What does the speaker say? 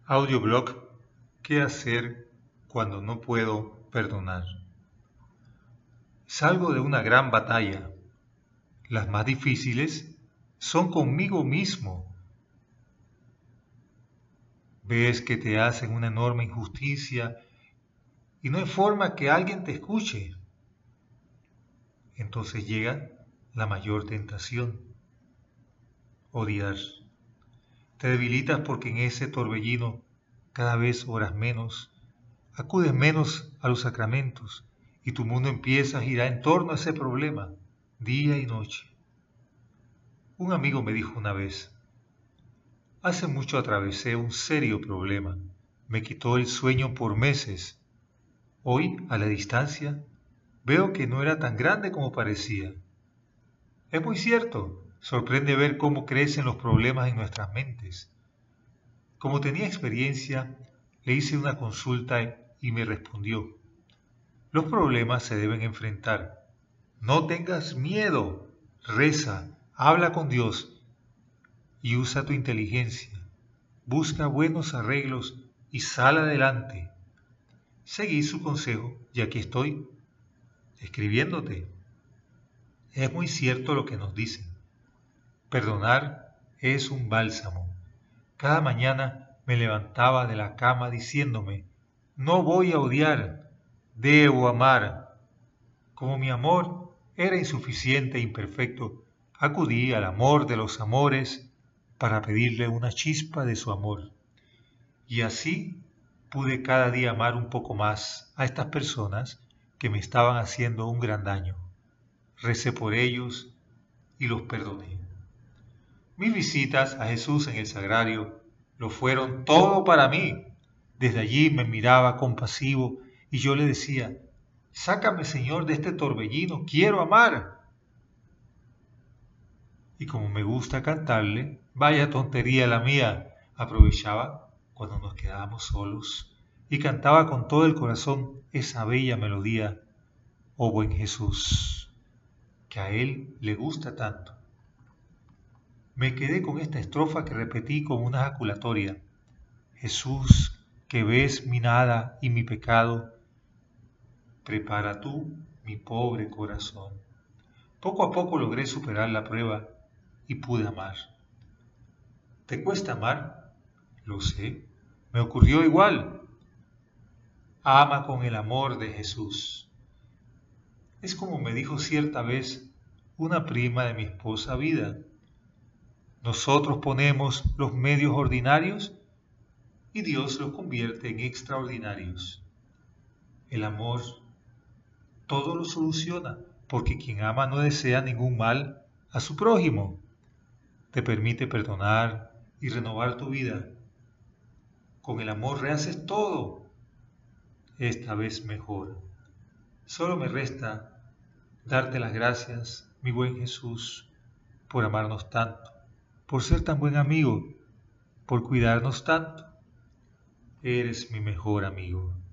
Audioblog. ¿Qué hacer cuando no puedo perdonar? Salgo de una gran batalla. Las más difíciles son conmigo mismo. Ves que te hacen una enorme injusticia y no hay forma que alguien te escuche. Entonces llega la mayor tentación: odiar. Te debilitas porque en ese torbellino cada vez oras menos, acudes menos a los sacramentos y tu mundo empieza a girar en torno a ese problema, día y noche. Un amigo me dijo una vez: hace mucho atravesé un serio problema, me quitó el sueño por meses. Hoy, a la distancia, veo que no era tan grande como parecía. Es muy cierto, sorprende ver cómo crecen los problemas en nuestras mentes. Como tenía experiencia, le hice una consulta y me respondió: los problemas se deben enfrentar. No tengas miedo, reza, habla con Dios y usa tu inteligencia. Busca buenos arreglos y sal adelante. Seguí su consejo y aquí estoy, escribiéndote. Es muy cierto lo que nos dicen. Perdonar es un bálsamo. Cada mañana me levantaba de la cama diciéndome: no voy a odiar, debo amar. Como mi amor era insuficiente e imperfecto, acudí al amor de los amores para pedirle una chispa de su amor. Y así pude cada día amar un poco más a estas personas que me estaban haciendo un gran daño. Recé por ellos y los perdoné. Mis visitas a Jesús en el sagrario lo fueron todo para mí. Desde allí me miraba compasivo y yo le decía: sácame, Señor, de este torbellino, quiero amar. Y como me gusta cantarle, vaya tontería la mía, aprovechaba cuando nos quedábamos solos y cantaba con todo el corazón esa bella melodía: oh buen Jesús, que a él le gusta tanto. Me quedé con esta estrofa que repetí como una ejaculatoria: Jesús, que ves mi nada y mi pecado, prepara tú mi pobre corazón. Poco a poco logré superar la prueba y pude amar. ¿Te cuesta amar? Lo sé, me ocurrió igual. Ama con el amor de Jesús. Es como me dijo cierta vez una prima de mi esposa Vida: nosotros ponemos los medios ordinarios y Dios los convierte en extraordinarios. El amor todo lo soluciona, porque quien ama no desea ningún mal a su prójimo. Te permite perdonar y renovar tu vida. Con el amor rehaces todo, esta vez mejor. Solo me resta darte las gracias, mi buen Jesús, por amarnos tanto, por ser tan buen amigo, por cuidarnos tanto. Eres mi mejor amigo.